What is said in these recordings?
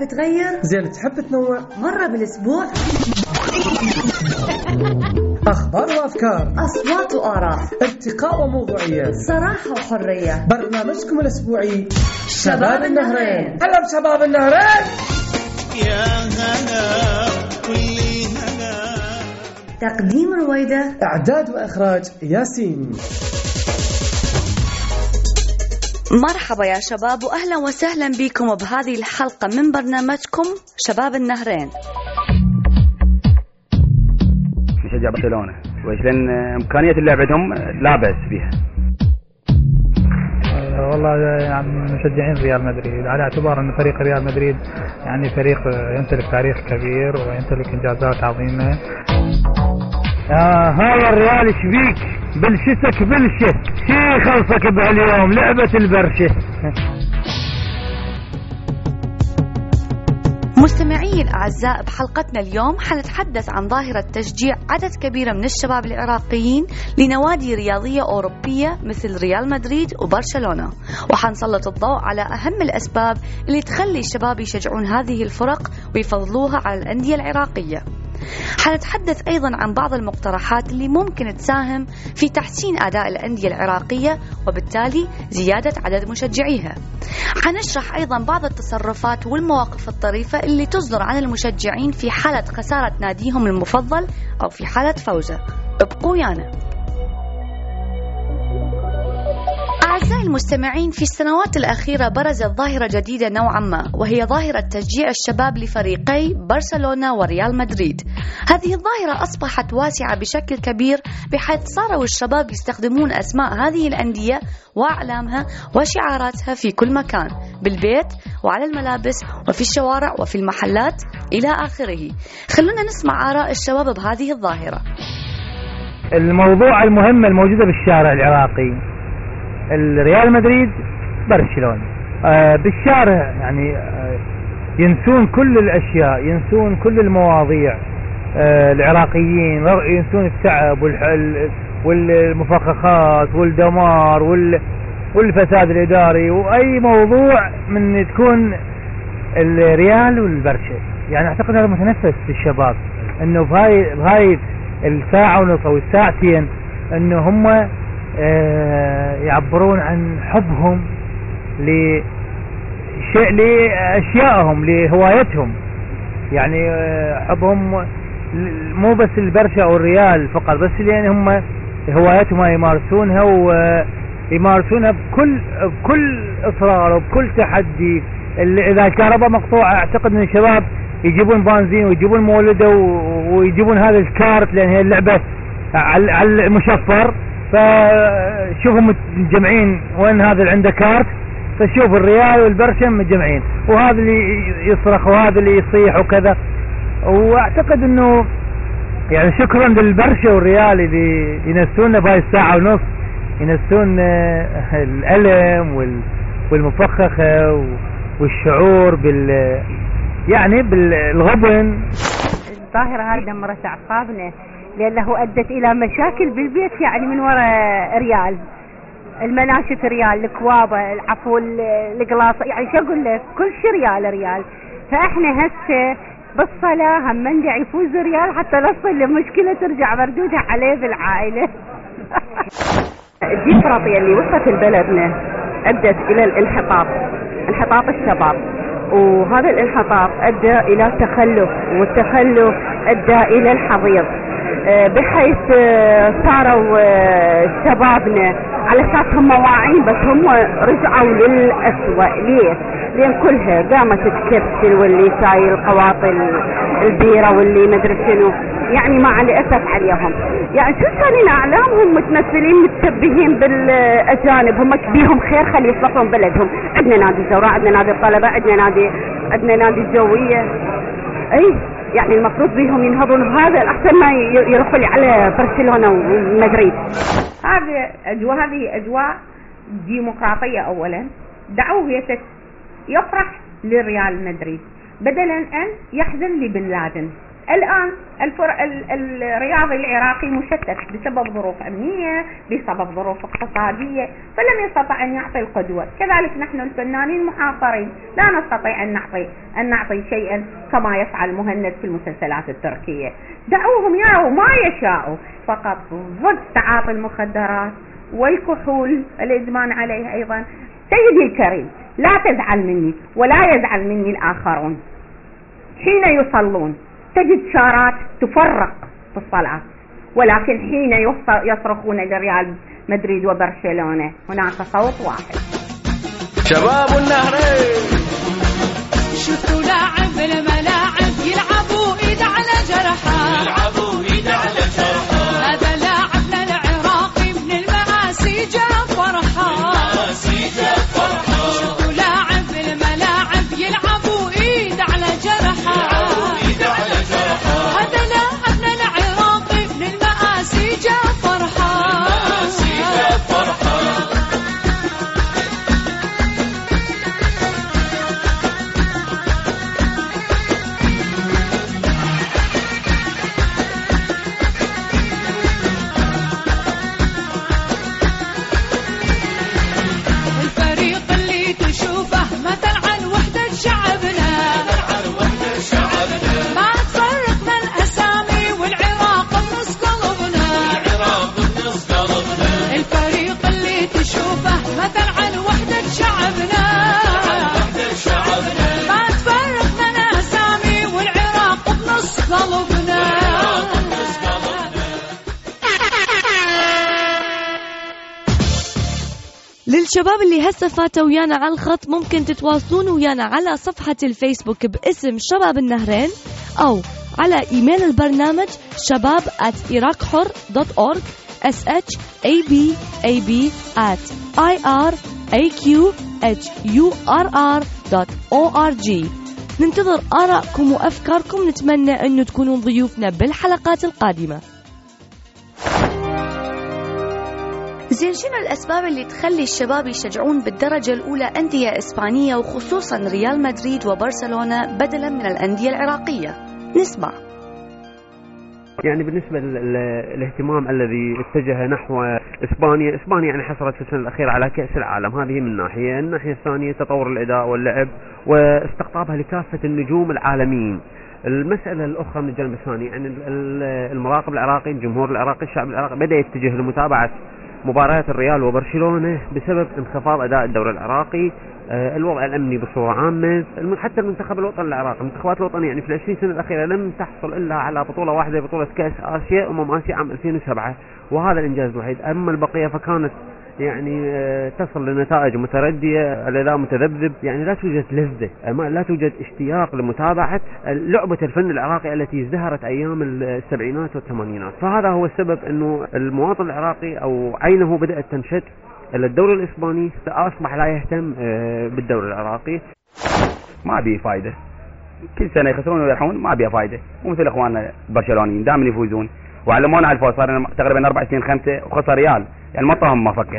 تحب تغير؟ زين تحب تنوع؟ مرة بالأسبوع. أخبار وأفكار، أصوات وآراء، ارتقاء وموضوعية، صراحة وحرية. برنامجكم الأسبوعي شباب النهرين. هلا بشباب النهرين. يا هلا كل هلا. تقديم رويدة، إعداد وإخراج ياسين. مرحبا يا شباب وأهلا وسهلا بكم بهذه الحلقة من برنامجكم شباب النهرين. نشجع برشلونة وإذن إمكانية اللعب عندهم لا بأس بها. والله يعني مشجعين ريال مدريد على اعتبار أن فريق ريال مدريد يعني فريق يمتلك تاريخ كبير ويمتلك إنجازات عظيمة. هاي الريال ايش بيك بلشتك بلشة شي خلصك بهاليوم لعبة البرشة. مستمعي الأعزاء، بحلقتنا اليوم حنتحدث عن ظاهرة تشجيع عدد كبير من الشباب العراقيين لنوادي رياضية أوروبية مثل ريال مدريد وبرشلونة، وحنسلط الضوء على أهم الأسباب اللي تخلي الشباب يشجعون هذه الفرق ويفضلوها على الأندية العراقية. حنتحدث أيضا عن بعض المقترحات اللي ممكن تساهم في تحسين أداء الأندية العراقية وبالتالي زيادة عدد مشجعيها. حنشرح أيضا بعض التصرفات والمواقف الطريفة اللي تصدر عن المشجعين في حالة خسارة ناديهم المفضل أو في حالة فوزه. ابقوا ويانا. أعزائي المستمعين، في السنوات الأخيرة برزت ظاهرة جديدة نوعا ما، وهي ظاهرة تشجيع الشباب لفريقي برشلونة وريال مدريد. هذه الظاهرة أصبحت واسعة بشكل كبير، بحيث صاروا الشباب يستخدمون أسماء هذه الأندية وأعلامها وشعاراتها في كل مكان، بالبيت وعلى الملابس وفي الشوارع وفي المحلات إلى آخره. خلونا نسمع آراء الشباب بهذه الظاهرة. الموضوع المهم الموجودة بالشارع العراقي الريال مدريد برشلونة. بالشارع يعني ينسون كل الأشياء، ينسون كل المواضيع. العراقيين ينسون التعب والمفخخات والدمار والفساد الإداري وأي موضوع من تكون الريال والبرشا. يعني أعتقد هذا متنفس للشباب إنه بهاي الساعة ونص أو الساعتين إنه هم يعبرون عن حبهم لأشيائهم لهوايتهم. يعني حبهم مو بس البرشا أو الريال فقط، بس لأن هم هوايتهم يمارسونها ويمارسونها بكل إصرار وبكل تحدي. إذا الكهرباء مقطوعة أعتقد أن الشباب يجيبون بنزين ويجيبون مولده ويجيبون هذا الكارت، لأن هي اللعبة على المشفر. فشوفوا متجمعين وين هذا اللي عنده كارت، فشوف الريال والبرشا متجمعين، وهذا اللي يصرخ وهذا اللي يصيح وكذا. واعتقد انه يعني شكرا للبرشا والريال اللي ينسونا بهاي الساعة ونص، ينسون الألم والمفخخة والشعور يعني بالغبن. الظاهرة هذه دمرت أعصابنا لأنه أدت إلى مشاكل بالبيت، يعني من وراء ريال، المناشف ريال، الكوابة، العفو، القلاصة، يعني شو أقول لك كل شيء ريال. فإحنا هسه بالصلاة هم ندعي يفوز ريال حتى نصل لمشكلة ترجع مردودها عليه بالعائلة. الديمقراطية اللي وصلت لبلدنا أدت إلى انحطاط الشباب، وهذا الانحطاط أدى إلى تخلف، والتخلف أدى إلى الحضيض، بحيث صاروا شبابنا على اساس هم واعين بس هم رجعوا للأسوأ. ليه؟ لأن كلها قامت تكبسل، واللي شايل قواطل البيرة واللي مدري شنو، يعني مع الأسف عليهم. يعني شو سالين أعلامهم متمثلين متشبهين بالأجانب، هم بيهم خير خلي يصلحون بلدهم. عندنا نادي الزوراء، عندنا نادي الطلبة، عندنا نادي الجوية. أي يعني المفروض بيهم ينهضون، هذا أحسن ما يروحوا لي على برشلونة ومدريد. هذه أجواء ديمقراطية. أولا دعوه يفرح لريال مدريد بدلا أن يحزن لبن لادن. الآن الرياضي العراقي مشتت بسبب ظروف أمنية، بسبب ظروف اقتصادية، فلم يستطع أن يعطي القدوة. كذلك نحن الفنانين محاصرين، لا نستطيع أن نعطي شيئا كما يفعل مهند في المسلسلات التركية. دعوهم يروا ما يشاءوا، فقط ضد تعاطي المخدرات والكحول الإدمان عليه أيضا. سيدي الكريم، لا تزعل مني ولا يزعل مني الآخرون. حين يصلون تجد شارات تفرق في الصلاة، ولكن حين يصرخون لريال مدريد وبرشلونة هناك صوت واحد. شباب النهرين شفتوا لاعب الملاعب يلعبوا ايد على جرحه، هذا لاعبنا العراقي من المآسي جاء فرحه. شفتوا لاعب الملاعب يلعبوا ايد على جرحه، هذا لاعبنا العراقي من المآسي جاء فرحه. الفريق اللي تشوفه مثل عن وحدة شعبنا، ما تفرق من أسامي والعراق بنص قلبنا. الفريق اللي تشوفه مثل عن وحدة شعبنا، ما تفرق من أسامي والعراق بنص قلبنا. للشباب اللي هسه فاتوا ويانا على الخط، ممكن تتواصلون ويانا على صفحة الفيسبوك باسم شباب النهرين، أو على إيميل البرنامج shabab@iraqhur.org shabab@iraqhurr.org. ننتظر آرائكم وأفكاركم، نتمنى أنه تكونون ضيوفنا بالحلقات القادمة. زين، شنو الأسباب اللي تخلي الشباب يشجعون بالدرجة الأولى أندية إسبانية وخصوصا ريال مدريد وبرشلونة بدلا من الأندية العراقية؟ نسمع. يعني بالنسبة للاهتمام الذي اتجه نحو إسبانيا يعني حصلت في السنة الأخيرة على كأس العالم، هذه من ناحية. الناحية الثانية تطور الأداء واللعب واستقطابها لكافة النجوم العالميين. المسألة الأخرى من الجانب الثاني، يعني المراقب العراقي، الجمهور العراقي، الشعب العراقي بدأ يتجه لمتابعة مباريات الريال وبرشلونة بسبب انخفاض أداء الدوري العراقي، الوضع الأمني بصورة عامة، حتى المنتخب الوطني العراقي، المنتخبات الوطنية يعني في ال20 سنة الأخيرة لم تحصل إلا على بطولة واحدة، بطولة كأس آسيا آسيا عام 2007، وهذا الإنجاز الوحيد. أما البقية فكانت يعني تصل لنتائج متردية، الأداء متذبذب، يعني لا توجد لذة، لا توجد اشتياق لمتابعة لعبة الفن العراقي التي ازدهرت أيام السبعينات والثمانينات. فهذا هو السبب أنه المواطن العراقي أو عينه بدأت تنشد إلى الدوري الإسباني، أصبح لا يهتم بالدوري العراقي. ما بيه فايدة، كل سنة يخسرون ويرحون، ما بيه فايدة. ومثل إخواننا البرشلونيين دائما يفوزون وعلمونا على الفوز، صار تقريبا 4 سنين 5 وخسر ريال، يعني ما طهم ما فكه.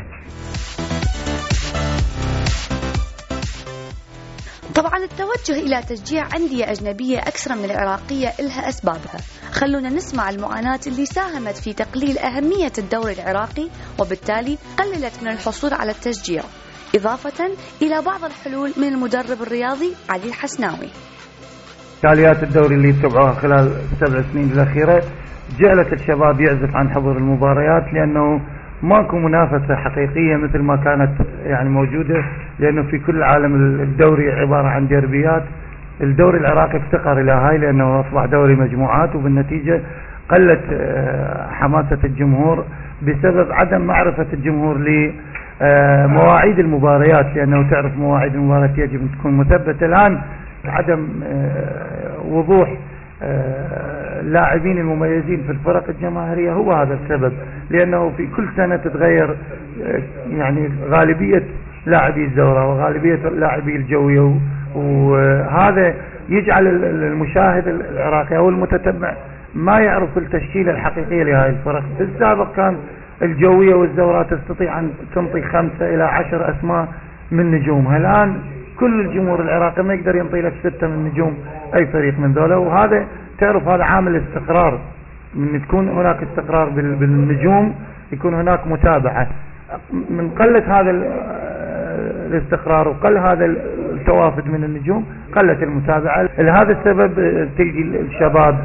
طبعا التوجه إلى تشجيع أندية أجنبية أكثر من العراقية إلها أسبابها. خلونا نسمع المعاناة اللي ساهمت في تقليل أهمية الدوري العراقي وبالتالي قللت من الحصول على التشجيع، إضافة إلى بعض الحلول من المدرب الرياضي علي الحسناوي. فعاليات الدوري اللي تبعوها خلال 7 سنين الأخيرة جعلت الشباب يعزف عن حضور المباريات، لأنه ماكو منافسة حقيقية مثل ما كانت يعني موجودة، لأنه في كل العالم الدوري عبارة عن دربيات. الدوري العراقي افتقر إلى هاي لأنه أصبح دوري مجموعات، وبالنتيجة قلت حماسة الجمهور بسبب عدم معرفة الجمهور لمواعيد المباريات، لأنه تعرف مواعيد المباريات يجب أن تكون مثبتة. الآن عدم وضوح اللاعبين المميزين في الفرق الجماهيرية هو هذا السبب، لأنه في كل سنة تتغير يعني غالبية لاعبي الزورة وغالبية لاعبي الجوية، وهذا يجعل المشاهد العراقي أو المتتبع ما يعرف التشكيلة الحقيقية لهذه الفرق. في السابق كان الجوية والزورة تستطيع أن تنطي 5 إلى 10 أسماء من نجومها، الآن كل الجمهور العراقي ما يقدر ينطي لك 6 من نجوم أي فريق من ذولا، وهذا تعرف هذا عامل استقرار، من تكون هناك استقرار بالنجوم يكون هناك متابعة. من قلة هذا الاستقرار وقل هذا التوافد من النجوم قلت المتابعة. لهذا السبب تلقي الشباب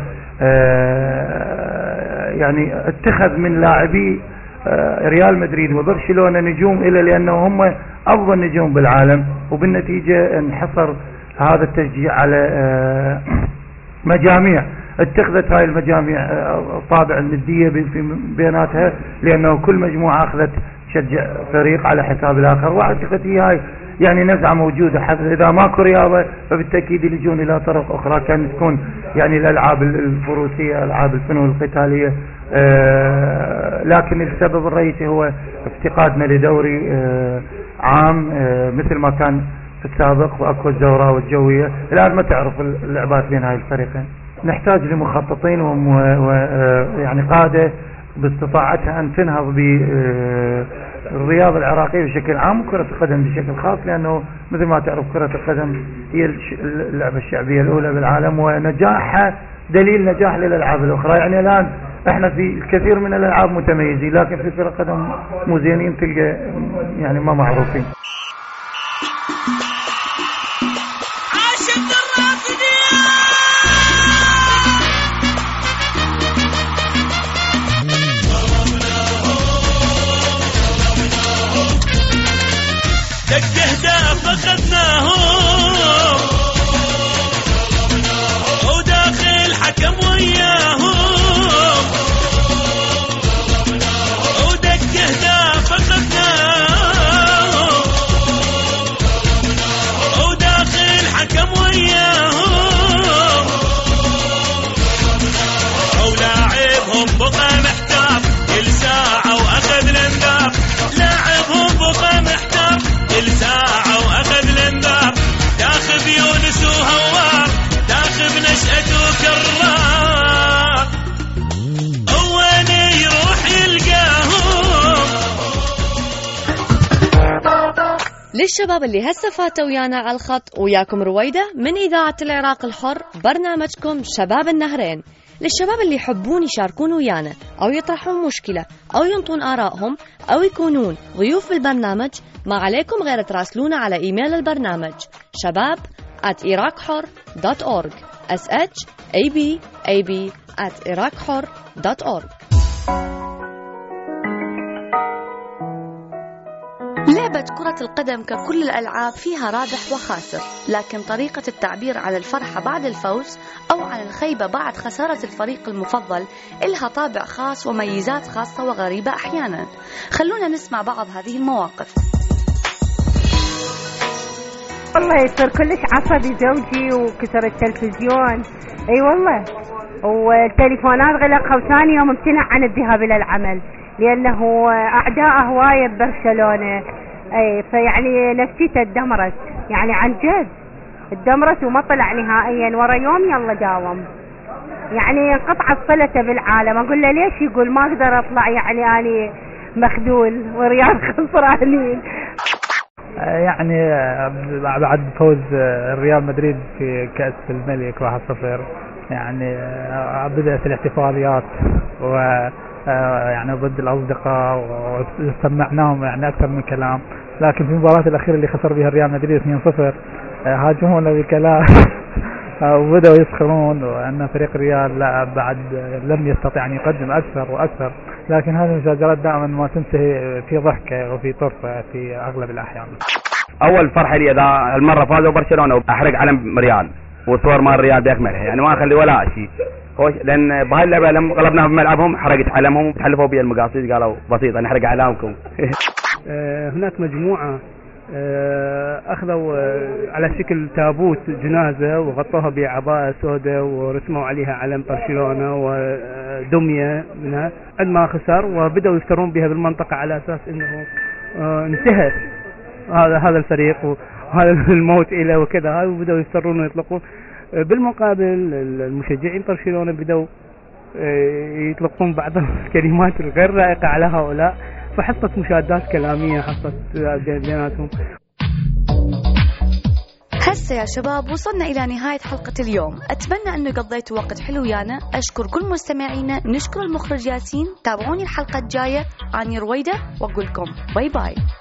يعني اتخذ من لاعبي ريال مدريد وبرشلونة نجوم إلى لأنه هم أفضل نجوم بالعالم، وبالنتيجة انحصر هذا التشجيع على مجاميع. اتخذت هاي المجاميع طابع الندية في بيناتها، لأنه كل مجموعة أخذت تشجع فريق على حساب الآخر. وأعتقد هاي يعني نزعة موجودة، حتى إذا ماكو رياضة فبالتأكيد يلجون إلى طرق أخرى كانت تكون يعني الألعاب الفروسية، ألعاب الفنون القتالية. لكن السبب الرئيسي هو افتقادنا لدوري عام مثل ما كان في السابق، وأكو الدورة والجوية. الآن ما تعرف اللعبات بين هاي الفريقين. نحتاج لمخططين ويعني قادة باستطاعتها أن تنهض بالرياضة العراقية بشكل عام وكرة القدم بشكل خاص، لأنه مثل ما تعرف كرة القدم هي اللعبة الشعبية الأولى بالعالم، ونجاحها دليل نجاح للألعاب الأخرى. يعني الآن احنا في الكثير من الألعاب متميزين، لكن في كرة القدم مو زينين، تلقى يعني ما معروفين. أخذناهم وداخل حكم وياهم، ودق أهداف أخذناهم وداخل حكم وياهم، ولاعبهم بقى محتاط كل ساعة وأخذ الانذار، لاعبهم بقى محتاط كل ساعة وأخذ الانذار، تاخذ يونس وهوار، تاخذ نشأة وكرار، وين يروح يلقاهم. للشباب اللي هسه فاتوا ويانا على الخط، وياكم رويدة من إذاعة العراق الحر، برنامجكم شباب النهرين. للشباب اللي يحبون يشاركون ويانا أو يطرحون مشكلة أو ينطون آرائهم أو يكونون ضيوف بالبرنامج، ما عليكم غير تراسلونا على إيميل البرنامج shabab@iraqhor.org shab@iraqhor.org. لعبة كرة القدم ككل الألعاب فيها رابح وخاسر، لكن طريقة التعبير عن الفرحة بعد الفوز أو عن الخيبة بعد خسارة الفريق المفضل إلها طابع خاص وميزات خاصة وغريبة أحيانا. خلونا نسمع بعض هذه المواقف. والله يصير كلش عصبي زوجي وكسر التلفزيون، اي والله، والتليفونات غلقها، وثاني يوم امتنع عن الذهاب الى العمل لانه اعداء هوايه ببرشلونه. اي فيعني نفسيته اتدمرت، يعني عن جد اتدمرت وما طلع نهائيا، ورا يوم يلا داوم، يعني انقطعت صلته بالعالم. اقول له ليش؟ يقول ما اقدر اطلع، يعني اني مخذول وريال خسرانين. يعني بعد فوز الريال مدريد في كأس الملك 1-0 يعني بدأت الاحتفاليات ويعني ضد الأصدقاء وسمعناهم يعني أكثر من كلام، لكن في المباراة الأخيرة اللي خسر بها الريال مدريد 2-0 هاجمونا بكلام وبدأوا يسخرون وأن فريق الريال لا بعد لم يستطيع أن يقدم أكثر وأكثر، لكن هذه المشاجرات دائما ما تنتهي في ضحكة وفي طرفة في أغلب الأحيان. أول فرحة لي إذا المرة فازوا برشلونة وأحرق علم ريال وصور مال الريال بأكملها، يعني ما أخلي ولا شيء، لأن بهاي اللعبة لما غلبناهم في ملعبهم حرقت علمهم وتحلفوا بي المقاصد، قالوا بسيطة نحرق علامكم. هناك مجموعة أخذوا على شكل تابوت جنازة وغطوها بعباءة سوداء ورسموا عليها علم برشلونة ودمية منها عندما خسر، وبدأوا يفترون بها بالمنطقة على أساس أنه انتهى هذا الفريق وهذا الموت إلى وكذا، وبدأوا يفترون ويطلقون. بالمقابل المشجعين برشلونة بدأوا يطلقون بعض الكلمات غير لائقة على هؤلاء، فحصلت مشادات كلامية حصلت بيناتهم. هسه يا شباب وصلنا إلى نهاية حلقة اليوم. أتمنى أنه قضيتوا وقت حلو ويانا. أشكر كل مستمعينا، نشكر المخرج ياسين. تابعوني الحلقة الجاية. أنا رويدة وأقول لكم باي باي.